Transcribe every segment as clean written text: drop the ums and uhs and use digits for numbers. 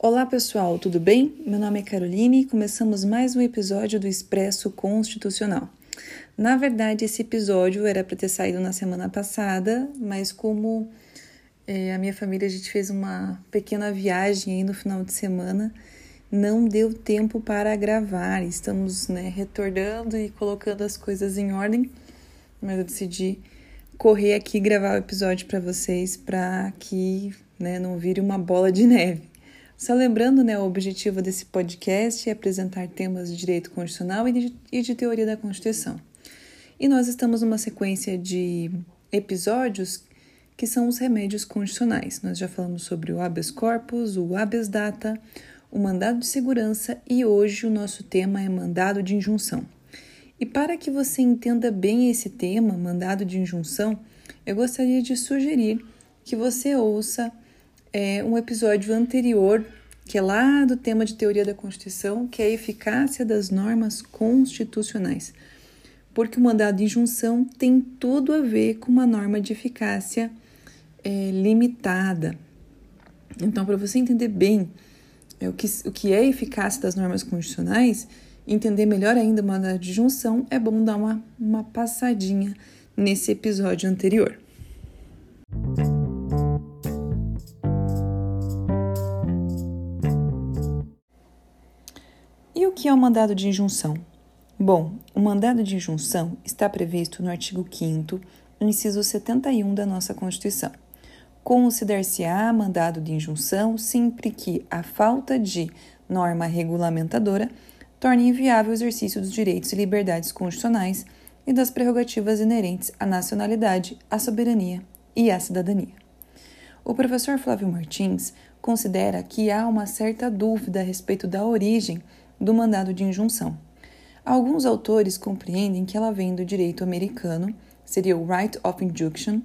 Olá pessoal, tudo bem? Meu nome é Caroline e começamos mais um episódio do Expresso Constitucional. Na verdade, esse episódio era para ter saído na semana passada, mas como a minha família, a gente fez uma pequena viagem aí no final de semana, não deu tempo para gravar. Estamos retornando e colocando as coisas em ordem, mas eu decidi correr aqui e gravar o episódio para vocês, para que não vire uma bola de neve. Só lembrando, o objetivo desse podcast é apresentar temas de direito constitucional e de teoria da Constituição. E nós estamos numa sequência de episódios que são os remédios constitucionais. Nós já falamos sobre o habeas corpus, o habeas data, o mandado de segurança e hoje o nosso tema é mandado de injunção. E para que você entenda bem esse tema, mandado de injunção, eu gostaria de sugerir que você ouça um episódio anterior, que é lá do tema de teoria da Constituição, que é a eficácia das normas constitucionais. Porque o mandado de injunção tem tudo a ver com uma norma de eficácia limitada. Então, para você entender bem o que é a eficácia das normas constitucionais, entender melhor ainda o mandado de injunção, é bom dar uma passadinha nesse episódio anterior. E o que é o mandado de injunção? Bom, o mandado de injunção está previsto no artigo 5º, inciso 71 da nossa Constituição. Considerar-se-á mandado de injunção sempre que a falta de norma regulamentadora torne inviável o exercício dos direitos e liberdades constitucionais e das prerrogativas inerentes à nacionalidade, à soberania e à cidadania. O professor Flávio Martins considera que há uma certa dúvida a respeito da origem do mandado de injunção. Alguns autores compreendem que ela vem do direito americano, seria o Right of Injunction,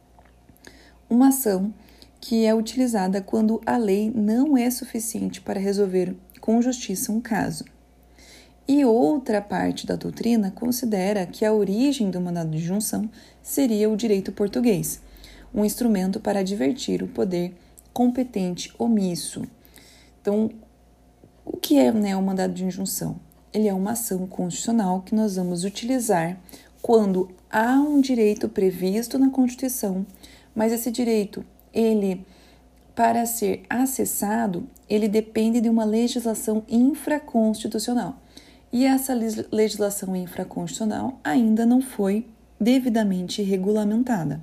uma ação que é utilizada quando a lei não é suficiente para resolver com justiça um caso. E outra parte da doutrina considera que a origem do mandado de injunção seria o direito português, um instrumento para advertir o poder competente omisso. Então, o que é o mandado de injunção? Ele é uma ação constitucional que nós vamos utilizar quando há um direito previsto na Constituição, mas esse direito, para ser acessado, ele depende de uma legislação infraconstitucional. E essa legislação infraconstitucional ainda não foi devidamente regulamentada.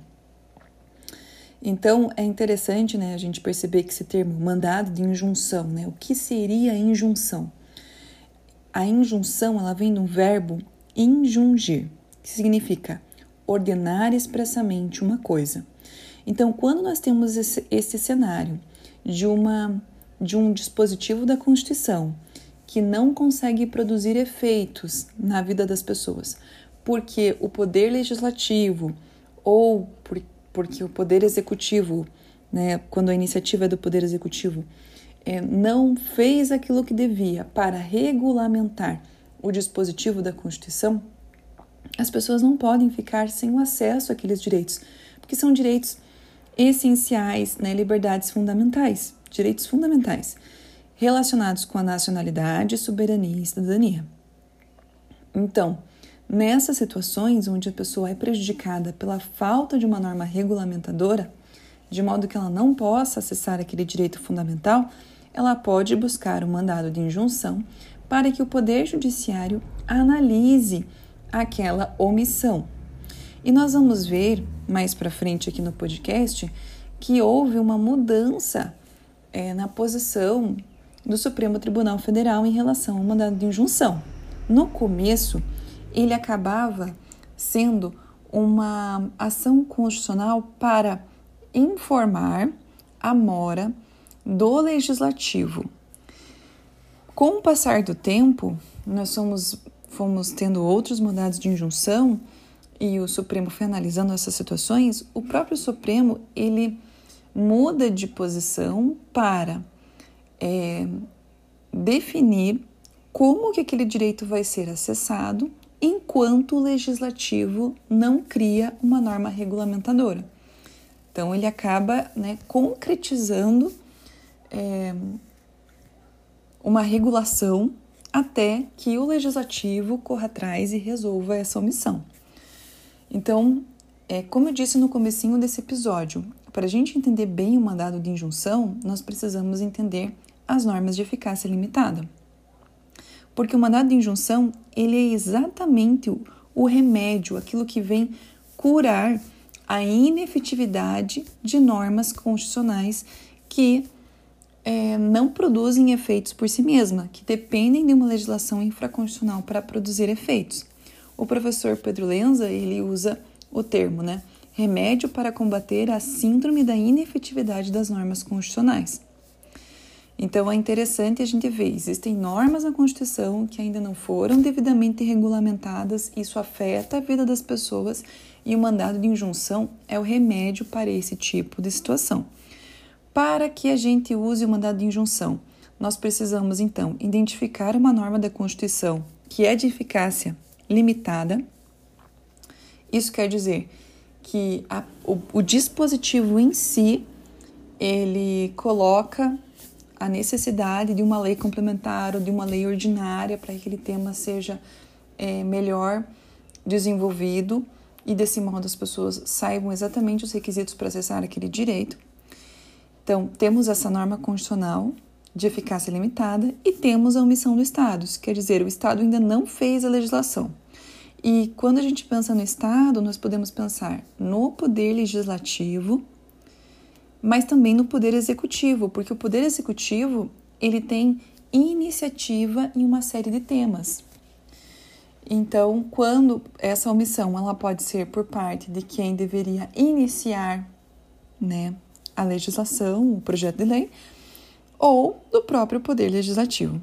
Então, é interessante a gente perceber que esse termo mandado de injunção, o que seria a injunção? A injunção, ela vem do verbo injungir, que significa ordenar expressamente uma coisa. Então, quando nós temos esse cenário de um dispositivo da Constituição que não consegue produzir efeitos na vida das pessoas, porque o poder legislativo ou porque o poder executivo, quando a iniciativa é do poder executivo, não fez aquilo que devia para regulamentar o dispositivo da Constituição, as pessoas não podem ficar sem o acesso àqueles direitos, porque são direitos essenciais, liberdades fundamentais, direitos fundamentais, relacionados com a nacionalidade, soberania e cidadania. Então, nessas situações onde a pessoa é prejudicada pela falta de uma norma regulamentadora, de modo que ela não possa acessar aquele direito fundamental, ela pode buscar o mandado de injunção para que o Poder Judiciário analise aquela omissão. E nós vamos ver mais para frente aqui no podcast que houve uma mudança na posição do Supremo Tribunal Federal em relação ao mandado de injunção. No começo, ele acabava sendo uma ação constitucional para informar a mora do legislativo. Com o passar do tempo, nós fomos tendo outros mandados de injunção e o Supremo foi analisando essas situações. O próprio Supremo, ele muda de posição para definir como que aquele direito vai ser acessado enquanto o legislativo não cria uma norma regulamentadora. Então, ele acaba concretizando uma regulação até que o legislativo corra atrás e resolva essa omissão. Então, como eu disse no comecinho desse episódio, para a gente entender bem o mandado de injunção, nós precisamos entender as normas de eficácia limitada. Porque o mandado de injunção, ele é exatamente o remédio, aquilo que vem curar a inefetividade de normas constitucionais que não produzem efeitos por si mesma, que dependem de uma legislação infraconstitucional para produzir efeitos. O professor Pedro Lenza, ele usa o termo, remédio para combater a síndrome da inefetividade das normas constitucionais. Então, é interessante a gente ver, existem normas na Constituição que ainda não foram devidamente regulamentadas, isso afeta a vida das pessoas e o mandado de injunção é o remédio para esse tipo de situação. Para que a gente use o mandado de injunção, nós precisamos, então, identificar uma norma da Constituição que é de eficácia limitada. Isso quer dizer que o dispositivo em si, ele coloca a necessidade de uma lei complementar ou de uma lei ordinária para que aquele tema seja melhor desenvolvido e desse modo as pessoas saibam exatamente os requisitos para acessar aquele direito. Então, temos essa norma constitucional de eficácia limitada e temos a omissão do Estado, isso quer dizer, o Estado ainda não fez a legislação. E quando a gente pensa no Estado, nós podemos pensar no poder legislativo, mas também no poder executivo, porque o poder executivo, ele tem iniciativa em uma série de temas. Então, quando essa omissão, ela pode ser por parte de quem deveria iniciar, a legislação, o projeto de lei, ou do próprio poder legislativo.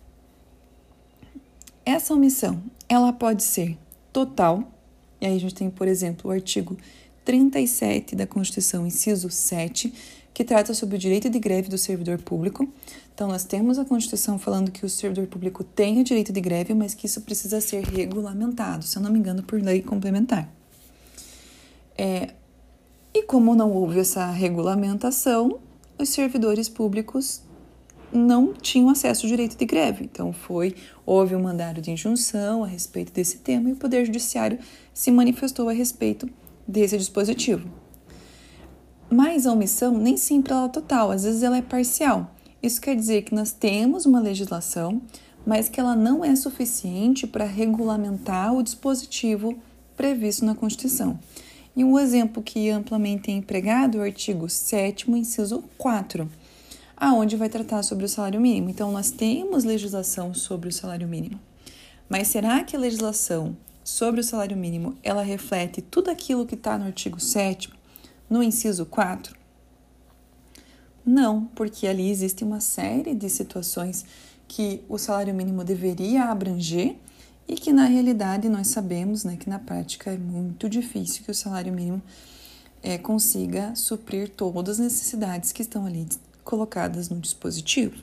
Essa omissão, ela pode ser total, e aí a gente tem, por exemplo, o artigo 37 da Constituição, inciso 7, que trata sobre o direito de greve do servidor público. Então, nós temos a Constituição falando que o servidor público tem o direito de greve, mas que isso precisa ser regulamentado, se eu não me engano, por lei complementar. E como não houve essa regulamentação, os servidores públicos não tinham acesso ao direito de greve. Então, houve um mandado de injunção a respeito desse tema e o Poder Judiciário se manifestou a respeito desse dispositivo. Mas a omissão nem sempre ela é total, às vezes ela é parcial. Isso quer dizer que nós temos uma legislação, mas que ela não é suficiente para regulamentar o dispositivo previsto na Constituição. E um exemplo que amplamente é empregado é o artigo 7º, inciso 4, aonde vai tratar sobre o salário mínimo. Então, nós temos legislação sobre o salário mínimo. Mas será que a legislação sobre o salário mínimo, ela reflete tudo aquilo que está no artigo 7º, no inciso 4? Não, porque ali existe uma série de situações que o salário mínimo deveria abranger e que, na realidade, nós sabemos que na prática é muito difícil que o salário mínimo consiga suprir todas as necessidades que estão ali colocadas no dispositivo.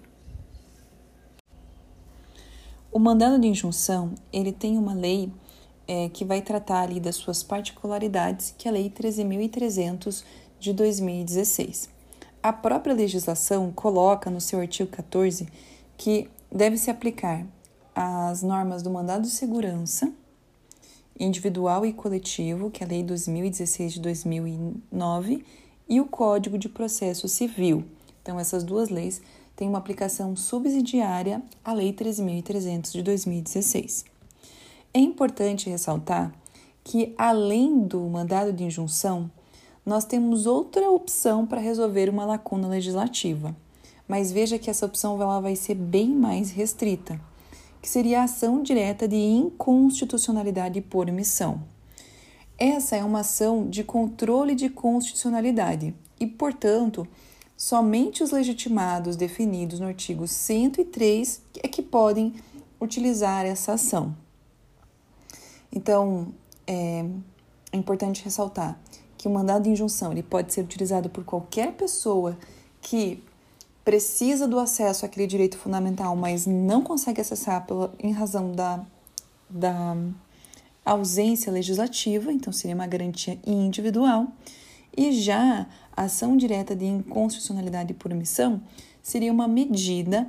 O mandado de injunção, ele tem uma lei que vai tratar ali das suas particularidades, que é a Lei 13.300 de 2016. A própria legislação coloca no seu artigo 14 que deve se aplicar as normas do mandado de segurança individual e coletivo, que é a Lei 2016 de 2009, e o Código de Processo Civil. Então, essas duas leis têm uma aplicação subsidiária à Lei 13.300 de 2016. É importante ressaltar que, além do mandado de injunção, nós temos outra opção para resolver uma lacuna legislativa. Mas veja que essa opção ela vai ser bem mais restrita, que seria a ação direta de inconstitucionalidade por omissão. Essa é uma ação de controle de constitucionalidade e, portanto, somente os legitimados definidos no artigo 103 é que podem utilizar essa ação. Então, é importante ressaltar que o mandado de injunção ele pode ser utilizado por qualquer pessoa que precisa do acesso àquele direito fundamental, mas não consegue acessar em razão da ausência legislativa, então seria uma garantia individual. E já a ação direta de inconstitucionalidade por omissão seria uma medida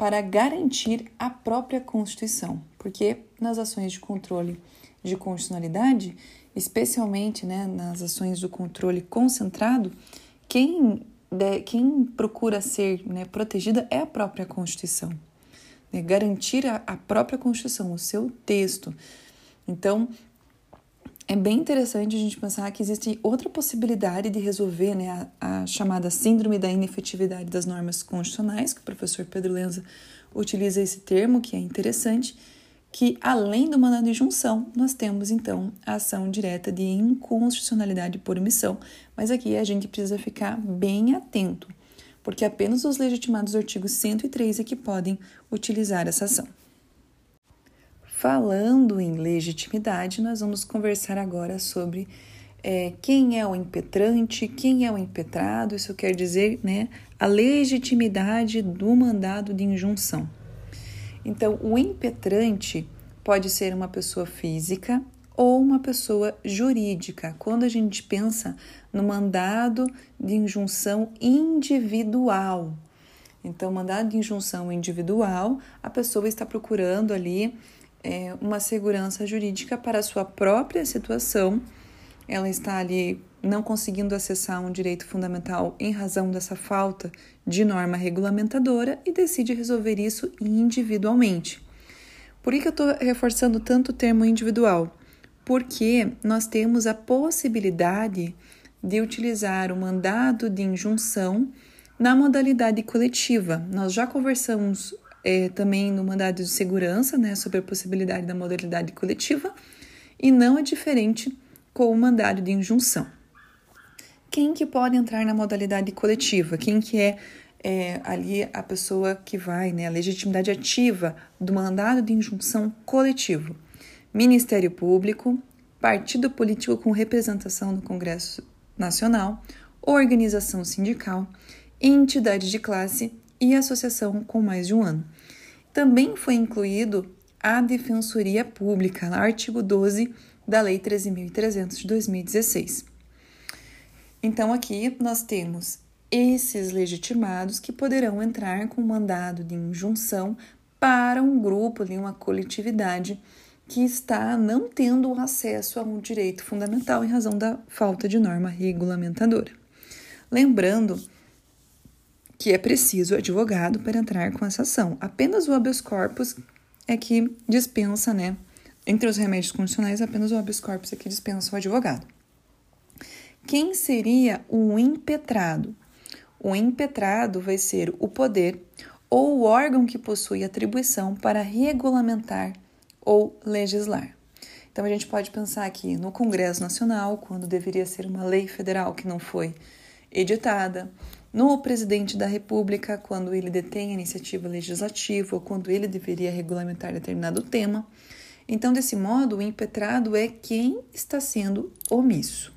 para garantir a própria Constituição, porque nas ações de controle de constitucionalidade, especialmente, né, nas ações do controle concentrado, quem procura ser, né, protegida é a própria Constituição, né, garantir a própria Constituição, o seu texto. Então, é bem interessante a gente pensar que existe outra possibilidade de resolver, né, a chamada síndrome da inefetividade das normas constitucionais, que o professor Pedro Lenza utiliza esse termo, que é interessante, que além do mandado de injunção, nós temos então a ação direta de inconstitucionalidade por omissão, mas aqui a gente precisa ficar bem atento, porque apenas os legitimados do artigo 103 é que podem utilizar essa ação. Falando em legitimidade, nós vamos conversar agora sobre quem é o impetrante, quem é o impetrado. Isso quer dizer, né, a legitimidade do mandado de injunção. Então, o impetrante pode ser uma pessoa física ou uma pessoa jurídica, quando a gente pensa no mandado de injunção individual. Então, mandado de injunção individual, a pessoa está procurando ali uma segurança jurídica para a sua própria situação. Ela está ali não conseguindo acessar um direito fundamental em razão dessa falta de norma regulamentadora e decide resolver isso individualmente. Por que eu estou reforçando tanto o termo individual? Porque nós temos a possibilidade de utilizar o mandado de injunção na modalidade coletiva. Nós já conversamos também no mandado de segurança, né, sobre a possibilidade da modalidade coletiva, e não é diferente com o mandado de injunção. Quem que pode entrar na modalidade coletiva? Quem que é ali a pessoa que vai, né, a legitimidade ativa do mandado de injunção coletivo? Ministério Público, partido político com representação no Congresso Nacional, organização sindical, entidade de classe e associação com mais de um ano. Também foi incluído a Defensoria Pública, no artigo 12 da Lei 13.300 de 2016. Então, aqui nós temos esses legitimados que poderão entrar com mandado de injunção para um grupo, uma coletividade que está não tendo acesso a um direito fundamental em razão da falta de norma regulamentadora. Lembrando que é preciso advogado para entrar com essa ação. Apenas o habeas corpus é que dispensa, né? Entre os remédios constitucionais, apenas o habeas corpus é que dispensa o advogado. Quem seria o impetrado? O impetrado vai ser o poder ou o órgão que possui atribuição para regulamentar ou legislar. Então, a gente pode pensar aqui no Congresso Nacional, quando deveria ser uma lei federal que não foi editada, no presidente da República, quando ele detém a iniciativa legislativa ou quando ele deveria regulamentar determinado tema. Então, desse modo, o impetrado é quem está sendo omisso.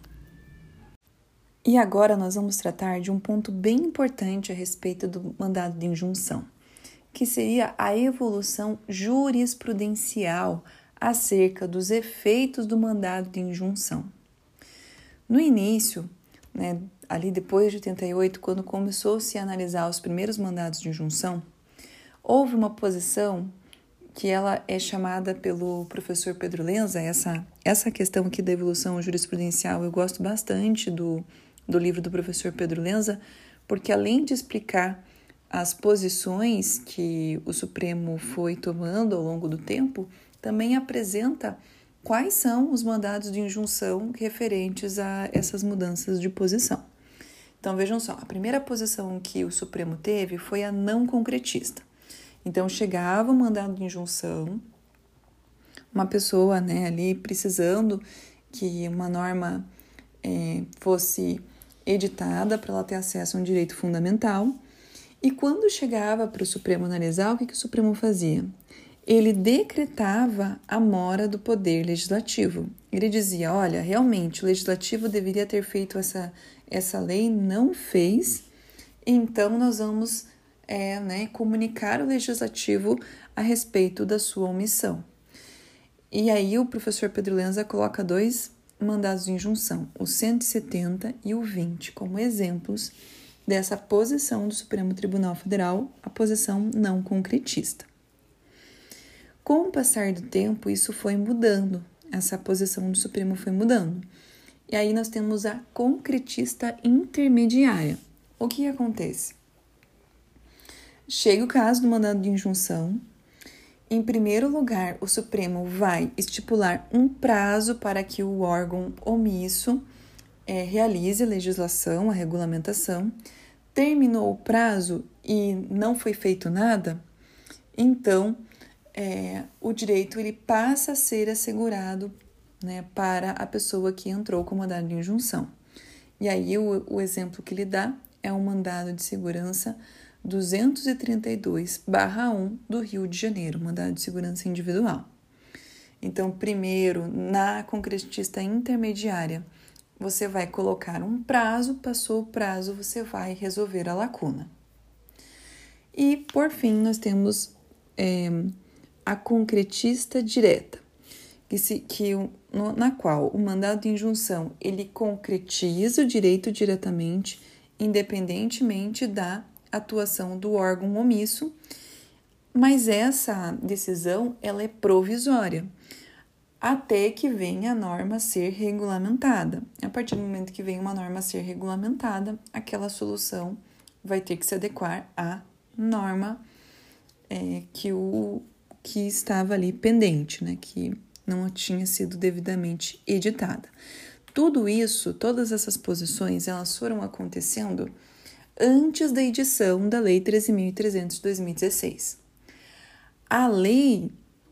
E agora nós vamos tratar de um ponto bem importante a respeito do mandado de injunção, que seria a evolução jurisprudencial acerca dos efeitos do mandado de injunção. No início, né, ali depois de 88, quando começou-se a analisar os primeiros mandados de injunção, houve uma posição que ela é chamada pelo professor Pedro Lenza, essa questão aqui da evolução jurisprudencial, eu gosto bastante do livro do professor Pedro Lenza, porque além de explicar as posições que o Supremo foi tomando ao longo do tempo, também apresenta quais são os mandados de injunção referentes a essas mudanças de posição. Então, vejam só, a primeira posição que o Supremo teve foi a não concretista. Então, chegava o mandado de injunção, uma pessoa, né, ali precisando que uma norma fosse editada para ela ter acesso a um direito fundamental, e quando chegava para o Supremo analisar, o que o Supremo fazia? Ele decretava a mora do poder legislativo. Ele dizia, olha, realmente o legislativo deveria ter feito essa lei, não fez, então nós vamos comunicar o legislativo a respeito da sua omissão. E aí o professor Pedro Lenza coloca dois mandados de injunção, o 170 e o 20, como exemplos dessa posição do Supremo Tribunal Federal, a posição não concretista. Com o passar do tempo, isso foi mudando, essa posição do Supremo foi mudando. E aí nós temos a concretista intermediária. O que acontece? Chega o caso do mandado de injunção. Em primeiro lugar, o Supremo vai estipular um prazo para que o órgão omisso realize a legislação, a regulamentação. Terminou o prazo e não foi feito nada, então o direito ele passa a ser assegurado, né, para a pessoa que entrou com o mandado de injunção. E aí o exemplo que ele dá é o mandado de segurança 232/1 do Rio de Janeiro, mandado de segurança individual. Então, primeiro, na concretista intermediária, você vai colocar um prazo, passou o prazo, você vai resolver a lacuna. E, por fim, nós temos a concretista direta, na qual o mandado de injunção ele concretiza o direito diretamente, independentemente da atuação do órgão omisso, mas essa decisão ela é provisória, até que venha a norma a ser regulamentada. A partir do momento que vem uma norma a ser regulamentada, aquela solução vai ter que se adequar à norma que estava ali pendente, né, que não tinha sido devidamente editada. Tudo isso, todas essas posições, elas foram acontecendo antes da edição da Lei 13.300 de 2016. A Lei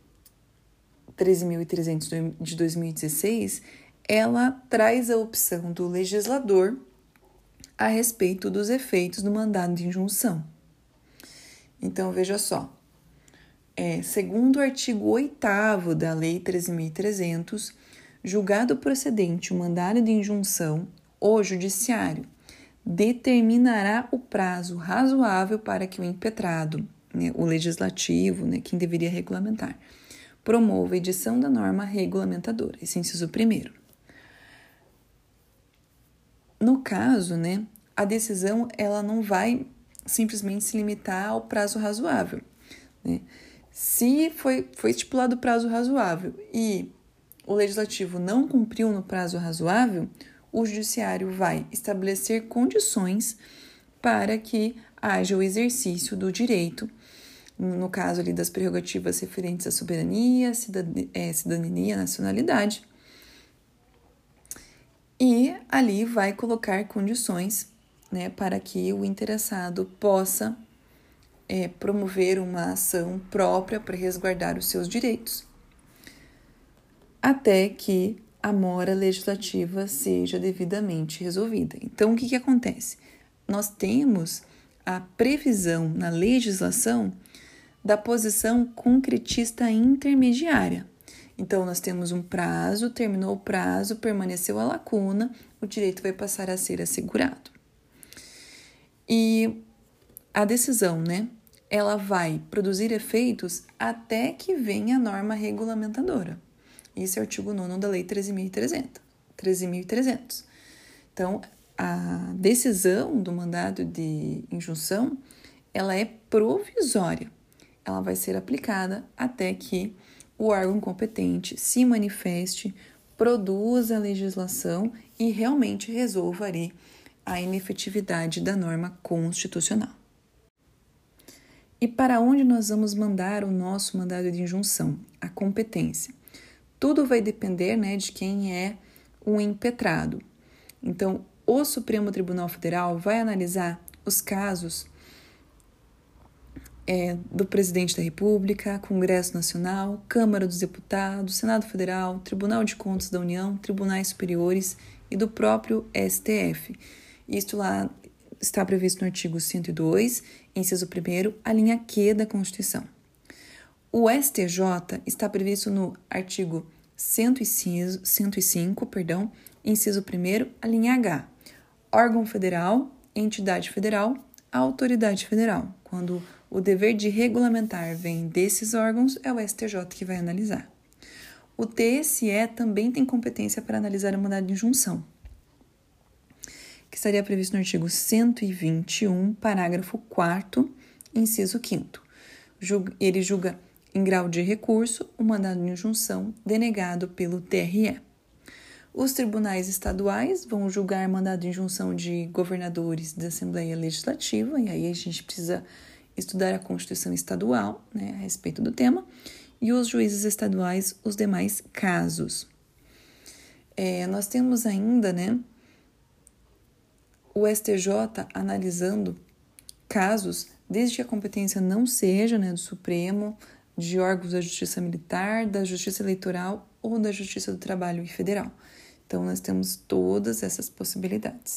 13.300 de 2016, ela traz a opção do legislador a respeito dos efeitos do mandado de injunção. Então, veja só, segundo o artigo 8º da Lei 13.300, julgado procedente o mandado de injunção, o Judiciário determinará o prazo razoável para que o impetrado, né, o legislativo, né, quem deveria regulamentar, promova a edição da norma regulamentadora. Esse é o inciso 1º. No caso, né, a decisão ela não vai simplesmente se limitar ao prazo razoável, né? Se foi estipulado o prazo razoável e o legislativo não cumpriu no prazo razoável, o judiciário vai estabelecer condições para que haja o exercício do direito, no caso ali das prerrogativas referentes à soberania, cidadania, nacionalidade, e ali vai colocar condições, né, para que o interessado possa promover uma ação própria para resguardar os seus direitos, até que a mora legislativa seja devidamente resolvida. Então, o que acontece? Nós temos a previsão na legislação da posição concretista intermediária. Então, nós temos um prazo, terminou o prazo, permaneceu a lacuna, o direito vai passar a ser assegurado. E a decisão, né, ela vai produzir efeitos até que venha a norma regulamentadora. Esse é o artigo 9º da Lei 13.300. Então, a decisão do mandado de injunção, ela é provisória. Ela vai ser aplicada até que o órgão competente se manifeste, produza a legislação e realmente resolva ali a inefetividade da norma constitucional. E para onde nós vamos mandar o nosso mandado de injunção? A competência. Tudo vai depender, né, de quem é o impetrado. Então, o Supremo Tribunal Federal vai analisar os casos do Presidente da República, Congresso Nacional, Câmara dos Deputados, Senado Federal, Tribunal de Contas da União, Tribunais Superiores e do próprio STF. Isto lá está previsto no artigo 102, inciso 1º, a linha Q da Constituição. O STJ está previsto no artigo 105, inciso 1º, a linha H. Órgão federal, entidade federal, autoridade federal. Quando o dever de regulamentar vem desses órgãos, é o STJ que vai analisar. O TSE também tem competência para analisar o mandado de injunção. que estaria previsto no artigo 121, parágrafo 4º, inciso 5º. Ele julga em grau de recurso o mandado de injunção denegado pelo TRE. Os tribunais estaduais vão julgar mandado de injunção de governadores da Assembleia Legislativa, e aí a gente precisa estudar a Constituição Estadual, né, a respeito do tema, e os juízes estaduais, os demais casos. Nós temos ainda, né, o STJ analisando casos, desde que a competência não seja, né, do Supremo, de órgãos da Justiça Militar, da Justiça Eleitoral ou da Justiça do Trabalho e Federal. Então, nós temos todas essas possibilidades.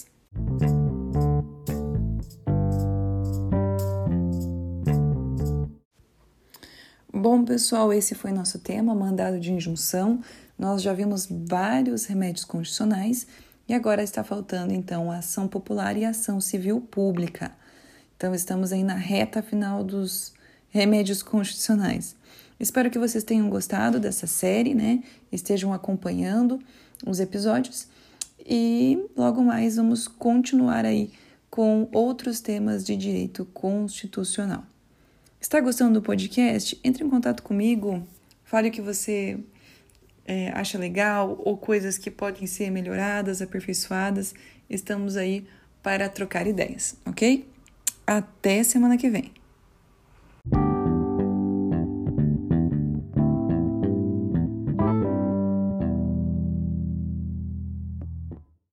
Bom, pessoal, esse foi nosso tema, mandado de injunção. Nós já vimos vários remédios constitucionais e agora está faltando, então, a ação popular e a ação civil pública. Então, estamos aí na reta final dos remédios constitucionais. Espero que vocês tenham gostado dessa série, né? Estejam acompanhando os episódios e logo mais vamos continuar aí com outros temas de direito constitucional. Está gostando do podcast? Entre em contato comigo, fale o que você acha legal ou coisas que podem ser melhoradas, aperfeiçoadas. Estamos aí para trocar ideias, ok? Até semana que vem.